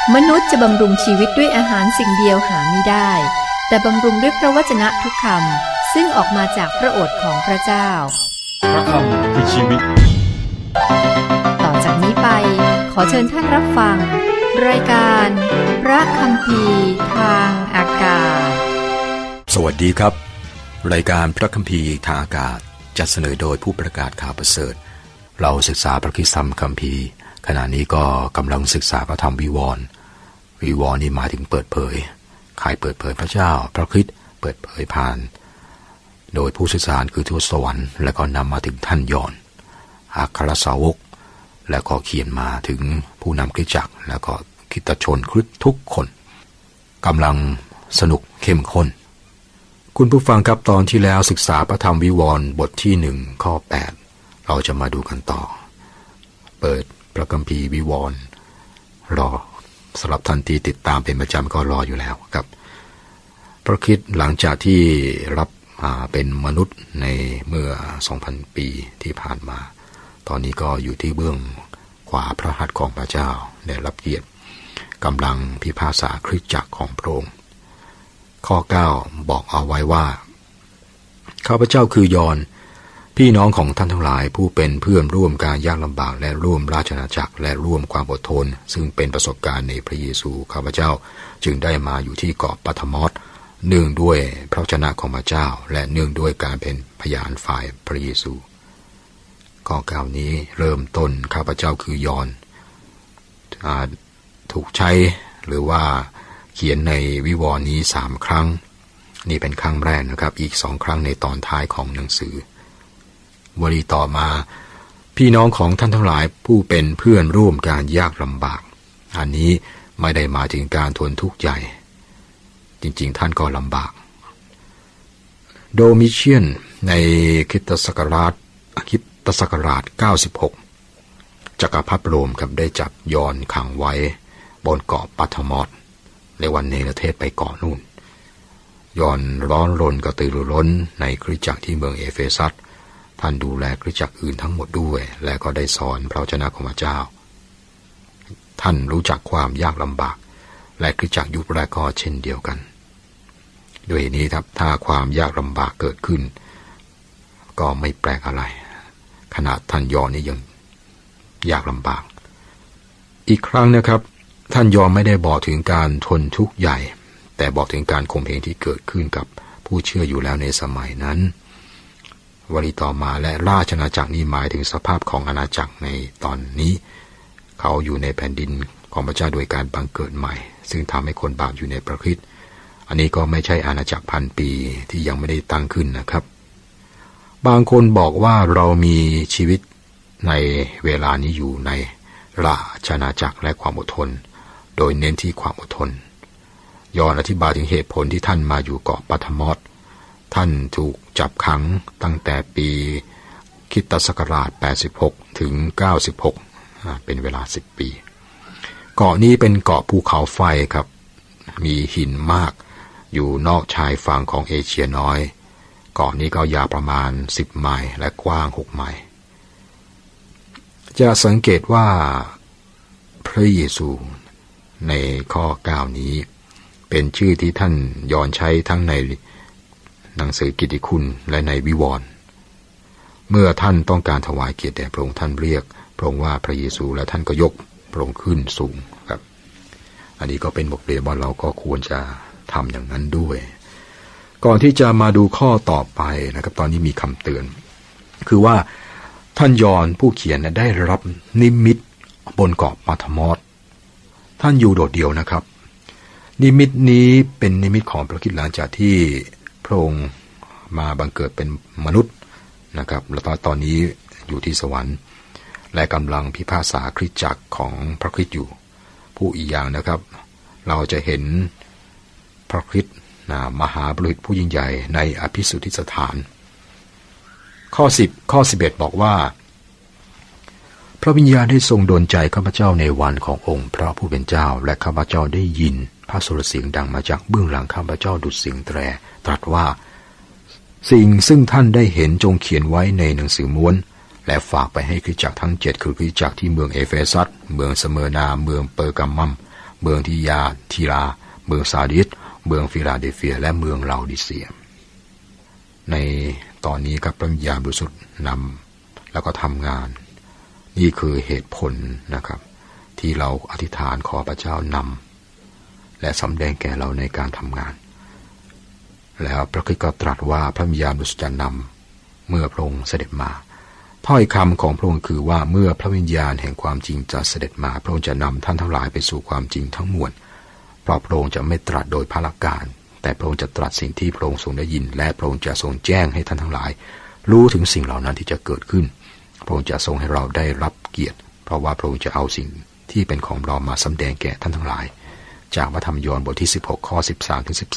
มนุษย์จะบำรุงชีวิตด้วยอาหารสิ่งเดียวหาไม่ได้แต่บำรุงด้วยพระวจนะทุกคำซึ่งออกมาจากพระโอษฐ์ของพระเจ้าพระคำคือชีวิตต่อจากนี้ไปขอเชิญท่านรับฟังรายการพระคัมภีร์ทางอากาศสวัสดีครับรายการพระคัมภีร์ทางอากาศจัดเสนอโดยผู้ประกาศข่าวประเสริฐเราศึกษาพระคัมภีร์ขณะนี้ก็กำลังศึกษาพระธรรมวิวรณ์นี่หมายถึงเปิดเผยใครเปิดเผยพระเจ้าพระคริสต์เปิดเผยผ่านโดยผู้สื่อสารคือทูตสวรรค์และก็นำมาถึงท่านยอห์นอัครสาวกและก็เขียนมาถึงผู้นำคริสตจักรและก็คริสตชนคริสต์ทุกคนกำลังสนุกเข้มข้นคุณผู้ฟังครับตอนที่แล้วศึกษาพระธรรมวิวรณ์บทที่1ข้อ8เราจะมาดูกันต่อเปิดพระคัมภีร์วิวรณ์รอสำหรับท่านที่ติดตามเป็นประจำก็รออยู่แล้วครับพระคริสต์หลังจากที่รับเป็นมนุษย์ในเมื่อ 2,000 ปีที่ผ่านมาตอนนี้ก็อยู่ที่เบื้องขวาพระหัตถ์ของพระเจ้าได้รับเกียรติกำลังพิพากษาคริสตจักรของพระองค์ข้อ9บอกเอาไว้ว่าข้าพเจ้าคือยอห์นพี่น้องของท่านทั้งหลายผู้เป็นเพื่อนร่วมการยากลำบากและร่วมราชอาณาจักรและร่วมความอดทนซึ่งเป็นประสบการณ์ในพระเยซูข้าพเจ้าจึงได้มาอยู่ที่เกาะปัทมอสเนื่องด้วยพระวจนะของพระเจ้าและเนื่องด้วยการเป็นพยานฝ่ายพระเยซูข้อ9นี้เริ่มต้นข้าพเจ้าคือยอห์นถูกใช้หรือว่าเขียนในวิวรณ์นี้3ครั้งนี่เป็นครั้งแรกนะครับอีก2ครั้งในตอนท้ายของหนังสือวลีต่อมาพี่น้องของท่านทั้งหลายผู้เป็นเพื่อนร่วมการยากลำบากอันนี้ไม่ได้หมายถึงการทนทุกข์ใหญ่จริงๆท่านก็ลำบากโดมิเชียนในคริสตศักราช96จักรพรรดิโรมครับได้จับยอห์นขังไว้บนเกาะปัทมอสในวันเนรเทศไปเกาะนู่นยอห์นร้อนรนกระตือรือร้นในคริสตจักรที่เมืองเอเฟซัสท่านดูแลคริสตจักรอื่นทั้งหมดด้วยและก็ได้สอนพระวจนะของพระเจ้าท่านรู้จักความยากลำบากและคริสตจักรยุคแรกก็เช่นเดียวกันด้วยนี้ครับถ้าความยากลำบากเกิดขึ้นก็ไม่แปลกอะไรขนาดท่านยอห์นนี่ยังยากลำบากอีกครั้งนะครับท่านยอห์นไม่ได้บอกถึงการทนทุกข์ใหญ่แต่บอกถึงการข่มเหงที่เกิดขึ้นกับผู้เชื่ออยู่แล้วในสมัยนั้นวลีต่อมาและราชอาณาจักรนี้หมายถึงสภาพของอาณาจักรในตอนนี้เขาอยู่ในแผ่นดินของพระเจ้าโดยการบังเกิดใหม่ซึ่งทำให้คนบาปอยู่ในพระคริสต์อันนี้ก็ไม่ใช่อาณาจักรพันปีที่ยังไม่ได้ตั้งขึ้นนะครับบางคนบอกว่าเรามีชีวิตในเวลานี้อยู่ในราชอาณาจักรและความอดทนโดยเน้นที่ความอดทนยอห์นอธิบายถึงเหตุผลที่ท่านมาอยู่เกาะปัทมอสท่านถูกจับขังตั้งแต่ปีคริสตศักราช86ถึง96เป็นเวลา10ปีเกาะนี้เป็นเกาะภูเขาไฟครับมีหินมากอยู่นอกชายฝั่งของเอเชียน้อยเกาะนี้ก็ยาวประมาณ10ไมล์และกว้าง6ไมล์จะสังเกตว่าพระเยซูในข้อ9นี้เป็นชื่อที่ท่านยอห์นใช้ทั้งในหนังสือกิตติคุณและในวิวรณ์เมื่อท่านต้องการถวายเกียรติแด่พระองค์ท่านเรียกพระองค์ว่าพระเยซูและท่านก็ยกพระองค์ขึ้นสูงครับอันนี้ก็เป็นบทเรียนว่าเราก็ควรจะทำอย่างนั้นด้วยก่อนที่จะมาดูข้อต่อไปนะครับตอนนี้มีคำเตือนคือว่าท่านยอห์นผู้เขียนได้รับนิมิตบนเกาะปัทมอสท่านอยู่โดดเดี่ยวนะครับนิมิตนี้เป็นนิมิตของพระคริสต์หลังจากที่พระองค์มาบังเกิดเป็นมนุษย์นะครับแล้วตอนนี้อยู่ที่สวรรค์และกำลังพิพากษาคริสตจักรของพระคริสต์อยู่ผู้อีกอย่างนะครับเราจะเห็นพระคริสต์มหาบุรุษผู้ยิ่งใหญ่ในอภิสุทธิสถานข้อ10ข้อ11บอกว่าพระวิญญาณได้ทรงดลใจข้าพเจ้าในวันขององค์พระผู้เป็นเจ้าและข้าพเจ้าได้ยินพระสุรเสียงดังมาจากเบื้องหลังข้าพเจ้าดุจเสียงแตรตรัสว่าสิ่งซึ่งท่านได้เห็นจงเขียนไว้ในหนังสือม้วนและฝากไปให้คริสตจักรทั้ง7คือคริสตจักรที่เมืองเอเฟซัสเมืองสเมอร์นาเมืองเปอร์กัมมัมเมืองทีราเมืองซาดิสเมืองฟิลาเดลเฟียและเมืองลาโอดิเซียในตอนนี้กับพระวิญญาณบริสุทธิ์นำแล้วก็ทำงานนี่คือเหตุผลนะครับที่เราอธิษฐานขอพระเจ้านำและสำแดงแก่เราในการทำงานแล้วพระคริสต์ก็ตรัสว่าพระวิญญาณบริสุทธิ์จะนำเมื่อพระองค์เสด็จมาถ้อยคำของพระองค์คือว่าเมื่อพระวิญญาณแห่งความจริงจะเสด็จมาพระองค์จะนำท่านทั้งหลายไปสู่ความจริงทั้งมวลเพราะพระองค์จะไม่ตรัสโดยพระการแต่พระองค์จะตรัสสิ่งที่พระองค์ทรงได้ยินและพระองค์จะทรงแจ้งให้ท่านทั้งหลายรู้ถึงสิ่งเหล่านั้นที่จะเกิดขึ้นพระองค์จะทรงให้เราได้รับเกียรติเพราะว่าพระองค์จะเอาสิ่งที่เป็นของเรามาสำแดงแก่ท่านทั้งหลายจากพระธรรมยอห์นบทที่16ข้อ13ถึง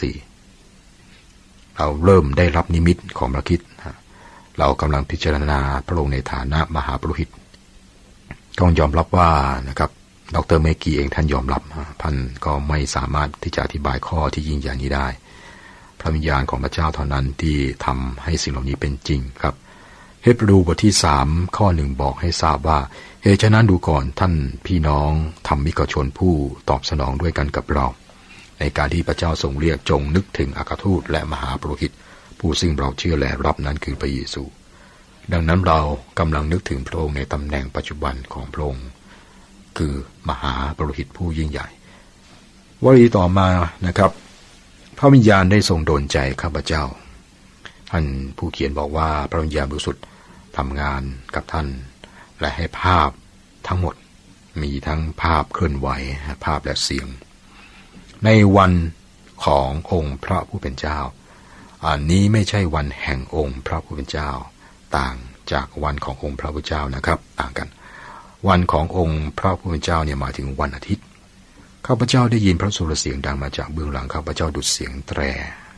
14เราเริ่มได้รับนิมิตของพระคริสต์เรากำลังพิจารณาพระองค์ในฐานะมหาปุโรหิตต้องยอมรับว่านะครับดร.เมกีเองท่านยอมรับท่านก็ไม่สามารถที่จะอธิบายข้อที่ยิ่งใหญ่นี้ได้พระวิญญาณของพระเจ้าเท่านั้นที่ทำให้สิ่งเหล่านี้เป็นจริงครับเฮบรูบทที่3ข้อ1บอกให้ทราบว่าเหตุฉะนั้นดูก่อนท่านพี่น้องธรรมิกชนผู้ตอบสนองด้วยกันกับเราในการที่พระเจ้าทรงเรียกจงนึกถึงอัครทูตและมหาปุโรหิตผู้ซึ่งเราเชื่อและรับนั้นคือพระเยซูดังนั้นเรากำลังนึกถึงพระองค์ในตำแหน่งปัจจุบันของพระองค์คือมหาปุโรหิตผู้ยิ่งใหญ่วลีต่อมานะครับพระวิญญาณได้ทรงโดนใจข้าพเจ้าท่านผู้เขียนบอกว่าพระวิญญาณบริสุทธิ์ทำงานกับท่านและให้ภาพทั้งหมดมีทั้งภาพเคลื่อนไหวภาพและเสียงในวันขององค์พระผู้เป็นเจ้าอันนี้ไม่ใช่วันแห่งองค์พระผู้เป็นเจ้าต่างจากวันขององค์พระผู้เป็นเจ้านะครับต่างกันวันขององค์พระผู้เป็นเจ้าเนี่ยหมายถึงวันอาทิตย์ข้าพเจ้าได้ยินพระสุรเสียงดังมาจากเบื้องหลังข้าพเจ้าดุจเสียงแตร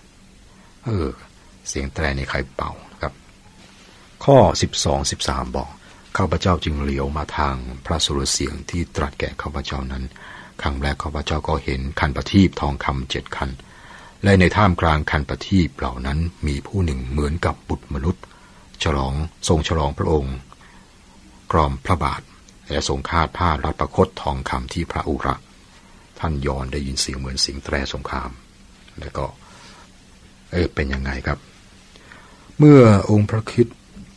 เสียงแตรในใครเป่าครับข้อ12-13บอกข้าพเจ้าจึงเหลียวมาทางพระสุรเสียงที่ตรัสแก่ข้าพเจ้านั้นครั้งแรกข้าพเจ้าก็เห็นคันประทีปทองคำ7คันและในท่ามกลางคันประทีปเหล่านั้นมีผู้หนึ่งเหมือนกับบุตรมนุษย์ทรงฉลองพระองค์กรอมพระบาทและทรงคาดผ้ารัดประคตทองคำที่พระอุระท่านยอห์นได้ยินเสียงเหมือนเสียงแตรสงครามแล้วก็เป็นยังไงครับเมื่อองค์พระคริสต์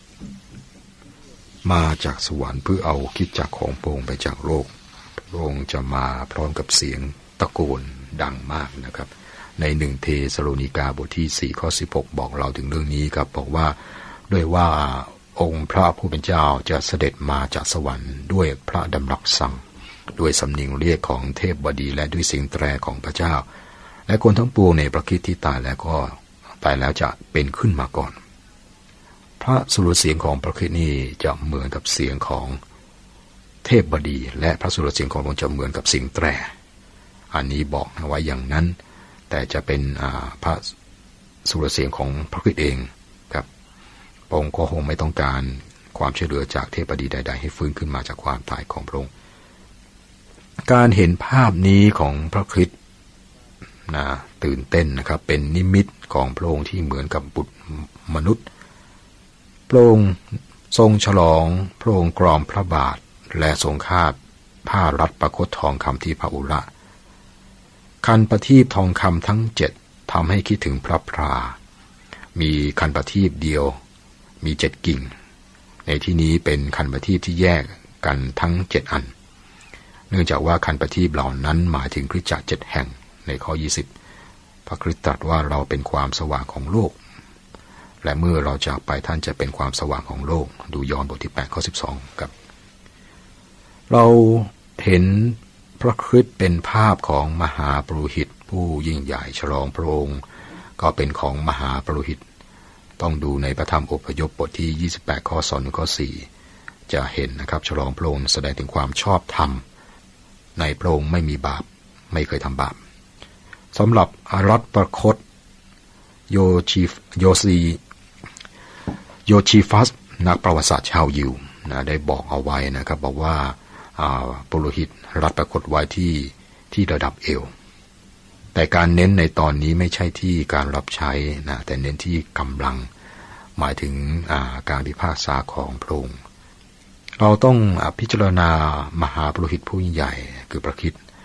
มาจากสวรรค์เพื่อเอาคริสตจักรของพระองค์ไปจากโลกพระองค์จะมาพร้อมกับเสียงตะโกนดังมากนะครับใน1เทสโลนิกาบทที่4ข้อ16บอกเราถึงเรื่องนี้ครับบอกว่าด้วยว่าองค์พระผู้เป็นเจ้าจะเสด็จมาจากสวรรค์ด้วยพระดำรัสสั่งด้วยสำเนียงเรียกของเทพบดีและด้วยเสียงแตรของพระเจ้าและคนทั้งปวงในพระคริสต์ที่ตายแล้วจะเป็นขึ้นมาก่อนพระสุรเสียงของพระคริสต์นี้จะเหมือนกับเสียงของเทพบดีและพระสุรเสียงของพระองค์จะเหมือนกับเสียงแตรอันนี้บอกไว้อย่างนั้นแต่จะเป็นพระสุรเสียงของพระคริสต์เองครับพระองค์ก็คงไม่ต้องการความช่วยเหลือจากเทพบดีใดๆให้ฟื้นขึ้นมาจากความตายของพระองค์การเห็นภาพนี้ของพระคริสต์ตื่นเต้นนะครับเป็นนิมิตของพระองค์ที่เหมือนกับบุตรมนุษย์พระองค์ทรงฉลองพระองค์กรอมพระบาทและทรงคาดผ้ารัดประคตทองคำที่พระอุระคันประทีปทองคำทั้ง7ทำให้คิดถึงพระพรามีคันประทีปเดียวมี7กิ่งในที่นี้เป็นคันประทีปที่แยกกันทั้ง7อันเนื่องจากว่าคันประทีปเหล่านั้นหมายถึงคริสตจักร7แห่งในข้อ20พระคริสต์ตรัสว่าเราเป็นความสว่างของโลกและเมื่อเราจากไปท่านจะเป็นความสว่างของโลกดูยอห์นบทที่8ข้อ12ครับเราเห็นพระคริสต์เป็นภาพของมหาปุโรหิตผู้ยิ่งใหญ่ฉลองพระองค์ก็เป็นของมหาปุโรหิตต้องดูในพระธรรมอพยพบทที่28ข้อ2ถึงข้อ4จะเห็นนะครับฉลองพระองค์แสดงถึงความชอบธรรมในพระองค์ไม่มีบาปไม่เคยทำบาปสำหรับรัฐประคตโยชีฟัสนักประวัติศาสตร์ชาวยิวได้บอกเอาไว้นะครับบอกว่าปุโรหิตรัฐประคตไว้ที่ระดับเอวแต่การเน้นในตอนนี้ไม่ใช่ที่การรับใช้นะแต่เน้นที่กำลังหมายถึงการพิพากษาของพระองค์เราต้องพิจารณามหาปุโรหิตผู้ยิ่งใหญ่คือพระคริสต์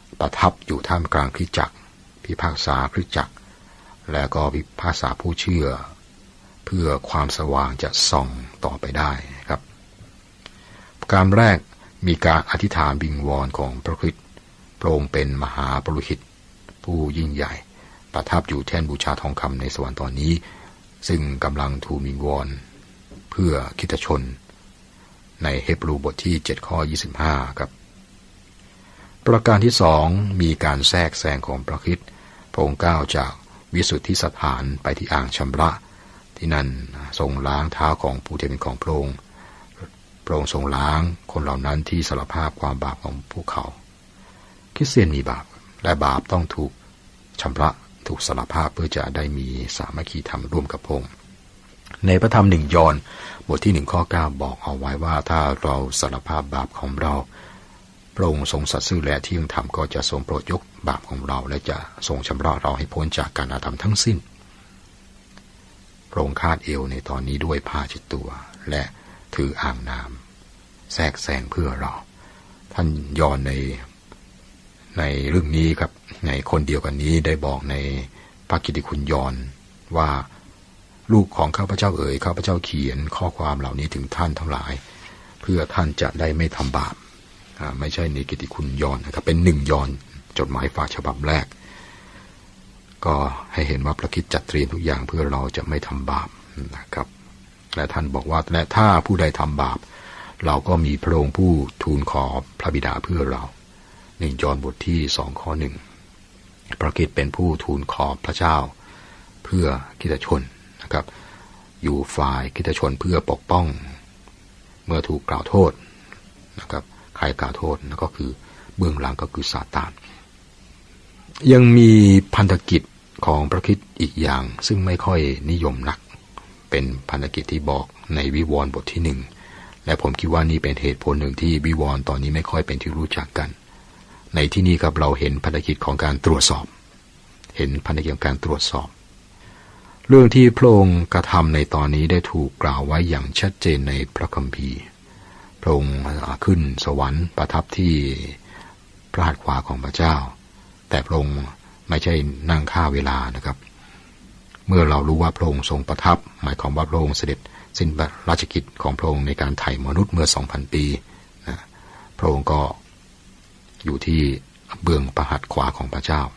ประทับอยู่ท่ามกลางคริสตจักรพิพากษาคริสตจักรและก็พิพากษาผู้เชื่อเพื่อความสว่างจะส่องต่อไปได้ครับการแรกมีการอธิษฐานวิงวอนของพระคริสต์พระองค์เป็นมหาปุโรหิตผู้ยิ่งใหญ่ประทับอยู่แท่นบูชาทองคำในสวรรค์ตอนนี้ซึ่งกำลังทูลวิงวอนเพื่อคริสตชนในเฮบรูบทที่7ข้อ25ครับประการที่2มีการแทรกแซงของพระคริสต์พระองค์ก้าวจากวิสุทธิสถานไปที่อ่างชำระที่นั่นทรงล้างเท้าของผู้ที่เป็นของพระองค์ทรงล้างคนเหล่านั้นที่สารภาพความบาปของพวกเขาคริสเตียนมีบาปและบาปต้องถูกชำระถูกสารภาพเพื่อจะได้มีสามัคคีธรรมร่วมกับพระองค์ในพระธรรม1 ยอห์นบทที่1ข้อ9บอกเอาไว้ว่าถ้าเราสารภาพบาปของเราพระองค์ทรงสัตย์ซื่อและเที่ยงธรรมก็จะทรงโปรดยกบาปของเราและจะทรงชำระเราให้พ้นจากการอาธรรมทั้งสิ้นพระองค์คาดเอวในตอนนี้ด้วยผ้าเช็ดตัวและถืออ่างน้ำแทรกแซงเพื่อเราท่านยอห์นในเรื่องนี้ครับในคนเดียวกันนี้ได้บอกในพระกิตติคุณยอห์นว่าลูกของข้าพเจ้าข้าพเจ้าเขียนข้อความเหล่านี้ถึงท่านทั้งหลายเพื่อท่านจะได้ไม่ทำบาปไม่ใช่ในกิตติคุณยอห์นนะครับเป็น1 ยอห์นจดหมายฝากฉบับแรกก็ให้เห็นว่าพระคริสต์จัดเตรียมทุกอย่างเพื่อเราจะไม่ทำบาปนะครับและท่านบอกว่าและถ้าผู้ใดทำบาปเราก็มีพระองค์ผู้ทูลขอพระบิดาเพื่อเรา1 ยอห์นบทที่2ข้อ1พระคริสต์เป็นผู้ทูลขอพระเจ้าเพื่อคริสตชนนะครับอยู่ฝ่ายคริสตชนเพื่อปกป้องเมื่อถูกกล่าวโทษนะครับใครกล่าวโทษนั่นก็คือเบื้องหลังก็คือซาตานยังมีพันธกิจของพระคริสต์อีกอย่างซึ่งไม่ค่อยนิยมนักเป็นพันธกิจที่บอกในวิวรณ์บทที่1และผมคิดว่านี่เป็นเหตุผลหนึ่งที่วิวรณ์ตอนนี้ไม่ค่อยเป็นที่รู้จักกันในที่นี้ครับเราเห็นพันธกิจของการตรวจสอบเห็นพันธกิจของการตรวจสอบเรื่องที่พระองค์กระทำในตอนนี้ได้ถูกกล่าวไว้อย่างชัดเจนในพระคัมภีร์พระองค์ขึ้นสวรรค์ประทับที่พระหัตถ์ขวาของพระเจ้าแต่พระองค์ไม่ใช่นั่งฆ่าเวลานะครับเมื่อเรารู้ว่าพระองค์ทรงประทับหมายความว่าพระองค์เสด็จสิ้นราชกิจของพระองค์ในการไถ่มนุษย์เมื่อ 2,000 ปีนะพระองค์ก็อยู่ที่เบื้องพระหัตถ์ขวาของพระเจ้า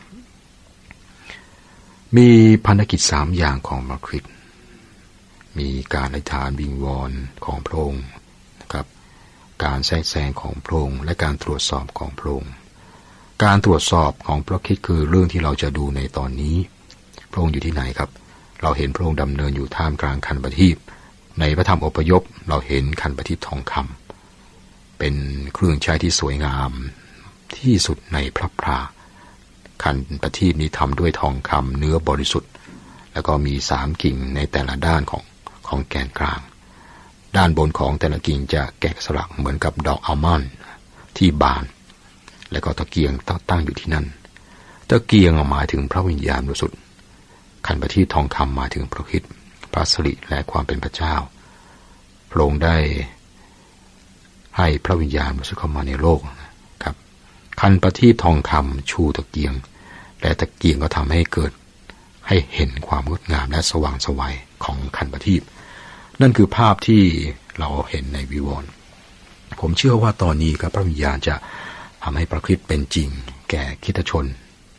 มีพันธกิจ3อย่างของพระคริสต์มีการอธิษฐานวิงวอนของพระองค์นะครับการแทรกแซงของพระองค์และการตรวจสอบของพระองค์การตรวจสอบของพระคริสต์คือเรื่องที่เราจะดูในตอนนี้พระองค์อยู่ที่ไหนครับเราเห็นพระองค์ดำเนินอยู่ท่ามกลางคันประทีปในพระธรรมอพยพเราเห็นคันประทีปทองคำเป็นเครื่องใช้ที่สวยงามที่สุดในพระพราคันประทีปนี้ทำด้วยทองคำเนื้อบริสุทธิ์แล้วก็มี3 กิ่งในแต่ละด้านของแกนกลางด้านบนของแต่ละกิ่งจะแกะสลักเหมือนกับดอกอัลมอนด์ที่บานแล้วก็ตะเกียงตั้งอยู่ที่นั่นตะเกียงหมายถึงพระวิญญาณบริสุทธิ์คันประทีปทองคำหมายถึงพระคริสต์พระสิริและความเป็นพระเจ้าพระองค์ได้ให้พระวิญญาณบริสุทธิ์เข้ามาในโลกครับคันประทีปทองคำชูตะเกียงและตะเกียงก็ทำให้เกิดให้เห็นความงดงามและสว่างไสวของคันประทีปนั่นคือภาพที่เราเห็นในวิวรณ์ผมเชื่อว่าตอนนี้ครับพระวิญญาณจะทำให้พระคริสต์เป็นจริงแก่คริสตชน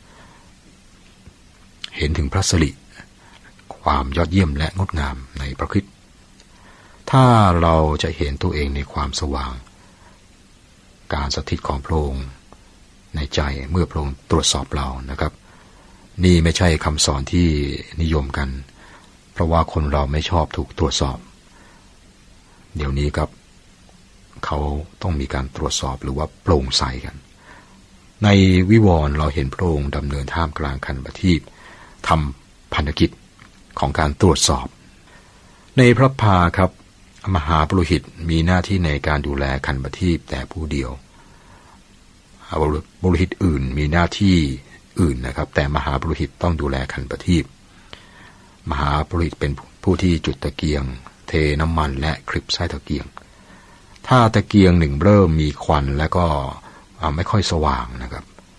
เห็นถึงพระสิริความยอดเยี่ยมและงดงามในพระคริสต์ถ้าเราจะเห็นตัวเองในความสว่างการสถิตของพระองค์ในใจเมื่อพระองค์ตรวจสอบเรานะครับนี่ไม่ใช่คำสอนที่นิยมกันเพราะว่าคนเราไม่ชอบถูกตรวจสอบเดี๋ยวนี้ครับเขาต้องมีการตรวจสอบหรือว่าโปร่งใสกันในวิวรณ์เราเห็นพระองค์ดำเนินท่ามกลางคันประทีปทำพันธกิจของการตรวจสอบในพระพาครับมหาปุโรหิตมีหน้าที่ในการดูแลคันประทีปแต่ผู้เดียวปุโรหิตอื่นมีหน้าที่อื่นนะครับแต่มหาปุโรหิตต้องดูแลคันประทีปมหาปุโรหิตเป็นผู้ที่จุดตะเกียงเทน้ำมันและคลิปไส้ตะเกียงถ้าตะเกียง1เริ่มมีควันแล้วก็ไม่ค่อยสว่างนะครับ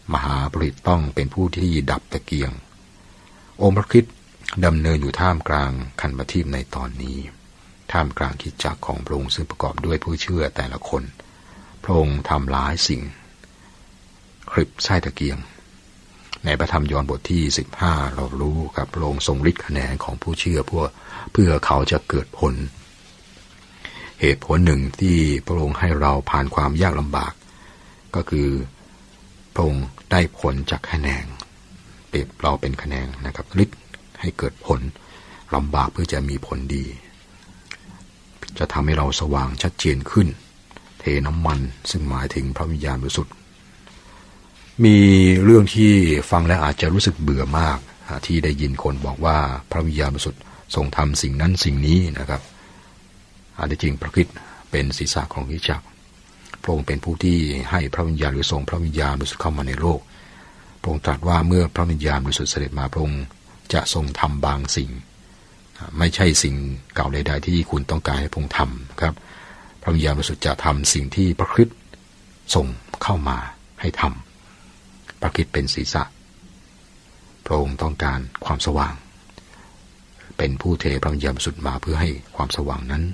มหาปริตต้องเป็นผู้ที่ดับตะเกียงองค์พระคริสต์ดำเนินอยู่ท่ามกลางคันธทีปในตอนนี้ท่ามกลางคริสตจักรของพระองค์ซึ่งประกอบด้วยผู้เชื่อแต่ละคนพระองค์ทำหลายสิ่งคลิปไส้ตะเกียงในพระธรรมยอห์นบทที่15เรารู้ครับพระองค์ทรงฤทธิ์คะแนนของผู้เชื่อเพื่อเขาจะเกิดผลเหตุผลหนึ่งที่พระองค์ให้เราผ่านความยากลำบากก็คือพระองค์ได้ผลจากคะแนนเปรียบเราเป็นคะแนนนะครับฤทธิ์ให้เกิดผลลำบากเพื่อจะมีผลดีจะทำให้เราสว่างชัดเจนขึ้นเทน้ำมันซึ่งหมายถึงพระวิญญาณบริสุทธิ์มีเรื่องที่ฟังแล้วอาจจะรู้สึกเบื่อมากที่ได้ยินคนบอกว่าพระวิญญาณบริสุทธิ์ทรงทำสิ่งนั้นสิ่งนี้นะครับอันที่จริงพระคริสต์เป็นศีรษะของคริสตจักรพระองค์เป็นผู้ที่ให้พระวิญญาณหรือทรงพระวิญญาณบริสุทธิ์เข้ามาในโลกพระองค์ตรัสว่าเมื่อพระวิญญาณบริสุทธิ์เสด็จมาพระองค์จะทรงทำบางสิ่งไม่ใช่สิ่งเก่าใดๆที่คุณต้องการให้พระองค์ทำครับพระวิญญาณบริสุทธิ์จะทำสิ่งที่พระคริสต์ส่งเข้ามาให้ทำพระคริสต์เป็นศีรษะพระองค์ต้องการความสว่างเป็นผู้เทพระวิญญาณบริสุทธิ์มาเพื่อให้ความสว่างนั้น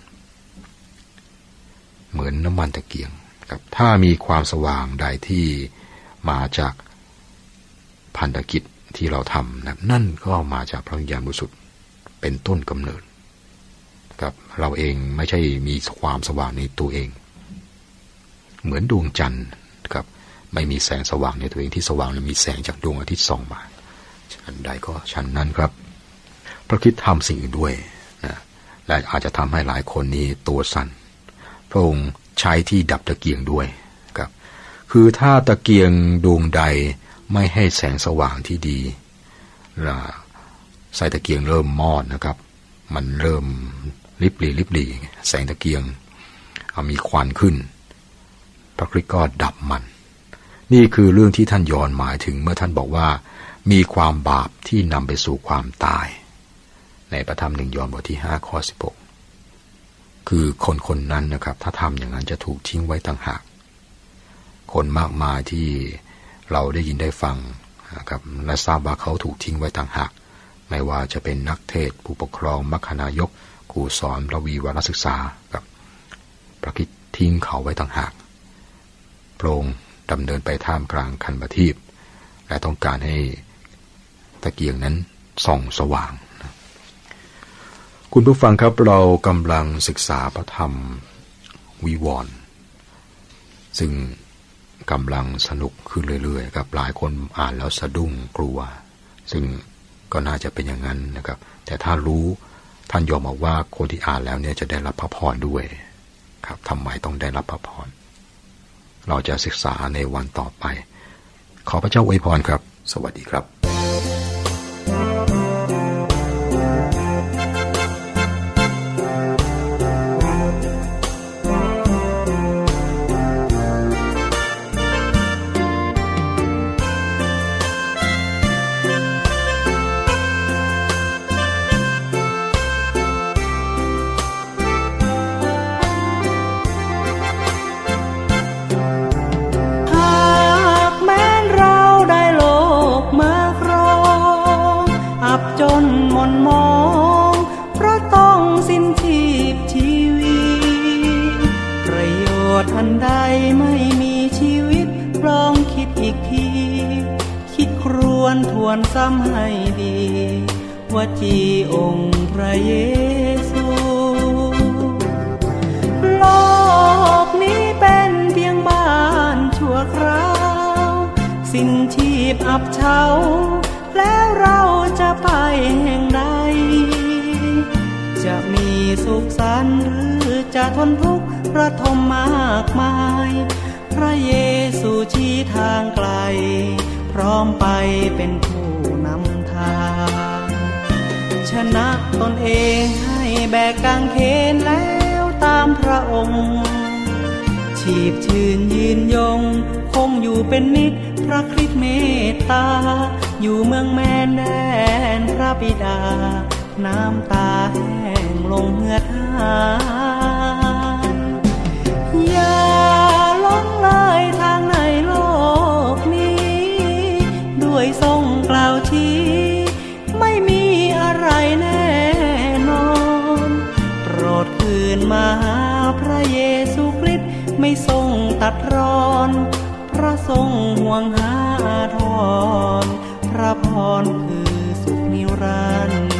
เหมือนน้ำมันตะเกียงครับถ้ามีความสว่างใดที่มาจากพันธกิจที่เราทำนั่นก็มาจากพระวิญญาณบริสุทธิ์เป็นต้นกำเนิดครับเราเองไม่ใช่มีความสว่างในตัวเองเหมือนดวงจันทร์ครับไม่มีแสงสว่างในตัวเองที่สว่างและมีแสงจากดวงอาทิตย์ส่องมาชั้นใดก็ชั้นนั้นครับพระคริสต์ทำสิ่งอื่นด้วยนะและอาจจะทำให้หลายคนนี้ตัวสั่นพระองค์ใช้ที่ดับตะเกียงด้วยครับคือถ้าตะเกียงดวงใดไม่ให้แสงสว่างที่ดีไส้ตะเกียงเริ่มมอดนะครับมันเริ่มริบหรี่แสงตะเกียงมีควันขึ้นพระคริสต์ก็ดับมันนี่คือเรื่องที่ท่านยอห์นหมายถึงเมื่อท่านบอกว่ามีความบาปที่นำไปสู่ความตายในพระธรรม1ยอห์นบทที่5ข้อ16คือคนนั้นนะครับถ้าทำอย่างนั้นจะถูกทิ้งไว้ต่างหากคนมากมายที่เราได้ยินได้ฟังนะครับและทราบว่าเขาถูกทิ้งไว้ต่างหากไม่ว่าจะเป็นนักเทศน์ผู้ปกครองมัคคณายกครูสอนระวีวารศึกษากับพระคริสต์ทิ้งเขาไว้ต่างหากพระองค์ดำเนินไปท่ามกลางคันธทีปและต้องการให้ตะเกียงนั้นส่องสว่างคุณผู้ฟังครับเรากำลังศึกษาพระธรรมวิวรณ์ซึ่งกำลังสนุกขึ้นเรื่อยๆครับหลายคนอ่านแล้วสะดุ้งกลัวซึ่งก็น่าจะเป็นอย่างนั้นนะครับแต่ถ้ารู้ท่านยอมบอกว่าคนที่อ่านแล้วเนี่ยจะได้รับพระพรด้วยครับทำไมต้องได้รับพระพรเราจะศึกษาในวันต่อไปขอพระเจ้าอวยพรครับสวัสดีครับทันใดไม่มีชีวิตลองคิดอีกทีคิดครวญทวนซ้ำให้ดีว่าจีองค์พระเยซูโลกนี้เป็นเพียงบ้านชั่วคราวสิ้นชีพอับเฉาแล้วเราจะไปแห่งใดจะมีสุขสันต์หรือจะทนทุกข์ระทมมากมายพระเยซูชี้ทางไกลพร้อมไปเป็นผู้นำทางชนะตนเองให้แบกกางเขนแล้วตามพระองค์ชีพชื่นยืนยงคงอยู่เป็นนิจพระคริสต์เมตตาอยู่เมืองแมนแดนพระบิดาน้ำตาแห้งลงเหือดหายอย่าหลงเลยทางในโลกนี้ตัดร้อนพระทรงห่วงหาอาทรพระพรคือสุขนิรันดร์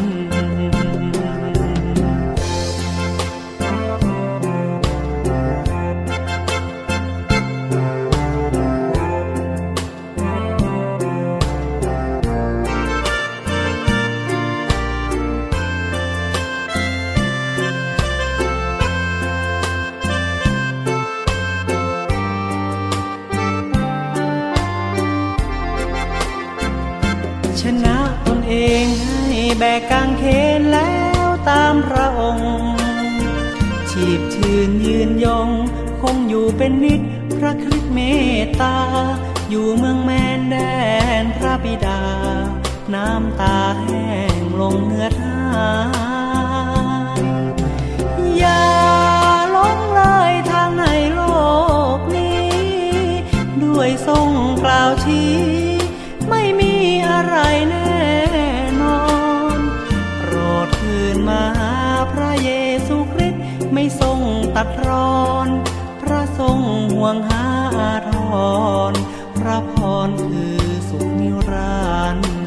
ชนะตนเองให้แบกกางเขนแล้วตามพระองค์ชีพชื่นยืนยงคงอยู่เป็นนิจพระคริสต์เมตตาอยู่เมืองแมนแดนพระบิดาน้ำตาแห้งลงเนื้อทางอย่าหลงเลยทางในโลกนี้ด้วยทรงกล่าวชี้ไม่มีอะไรแน่นอนโปรดคืนมาหาพระเยซูคริสต์ไม่ทรงตัดร้อนพระทรงห่วงหาอาทรพระพรคือสุขนิรันดร์